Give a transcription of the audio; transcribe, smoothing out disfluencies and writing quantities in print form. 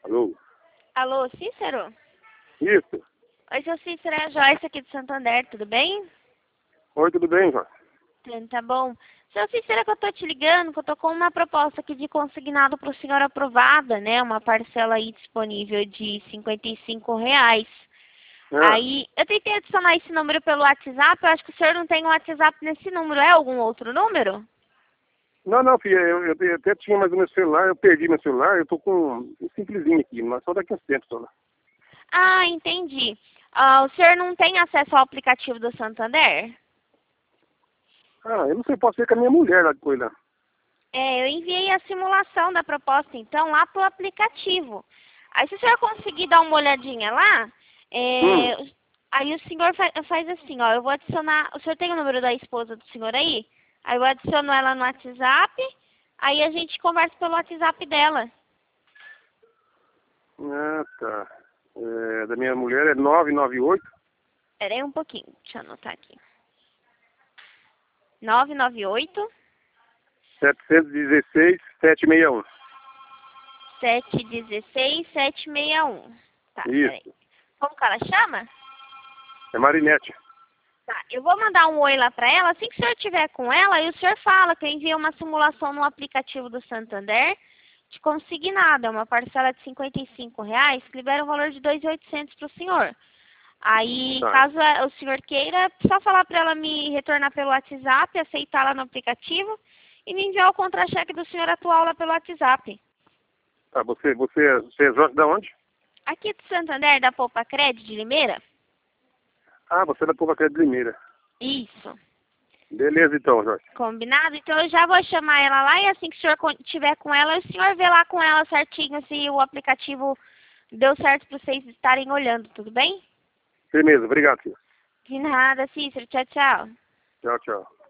Alô? Alô, Cícero? Isso. Oi, seu Cícero, é a Joyce aqui do Santander, tudo bem? Oi, tudo bem, João? Tá bom. Seu Cícero, é que eu tô te ligando, que eu tô com uma proposta aqui de consignado pro senhor aprovada, né? Uma parcela aí disponível de R$ 55. Ah, Aí, eu tentei adicionar esse número pelo WhatsApp, eu acho que o senhor não tem um WhatsApp nesse número, é algum outro número? não, filha, eu até tinha mais o meu celular, eu perdi meu celular, eu tô com um simplesinho aqui, mas só daqui a uns tempos, só, né? Ah, entendi. O senhor não tem acesso ao aplicativo do Santander? Ah, eu não sei, posso ser com a minha mulher lá depois, lá. Eu enviei a simulação da proposta, então, lá pro aplicativo. Aí, se o senhor conseguir dar uma olhadinha lá, Hum, aí o senhor faz assim, ó, eu vou adicionar, o senhor tem o número da esposa do senhor aí? Aí eu adiciono ela no WhatsApp, aí a gente conversa pelo WhatsApp dela. tá. Da minha mulher é 998 Espera aí um pouquinho, deixa eu anotar aqui. 998 716 761. 716 761. Tá, peraí. Isso, Como que ela chama? é Marinete. Tá, eu vou mandar um oi lá pra ela. Assim que o senhor tiver com ela, aí o senhor fala que eu enviei uma simulação no aplicativo do Santander de consignado. É uma parcela de R$ 55 que libera um valor de 2.800 pro senhor. Aí, Tá, caso o senhor queira, é só falar pra ela me retornar pelo WhatsApp, aceitar lá no aplicativo e me enviar o contra-cheque do senhor atual lá pelo WhatsApp. tá, você é Jorge da onde? Aqui do Santander, da Poupa Crédito de Limeira? Ah, você é da Povo de Limeira. Isso. Beleza então, Jorge. Combinado? Então eu já vou chamar ela lá e assim que o senhor tiver com ela, o senhor vê lá com ela certinho se o aplicativo deu certo para vocês estarem olhando, tudo bem? Beleza, obrigado, filho. De nada, Cícero. Tchau, tchau. Tchau, tchau.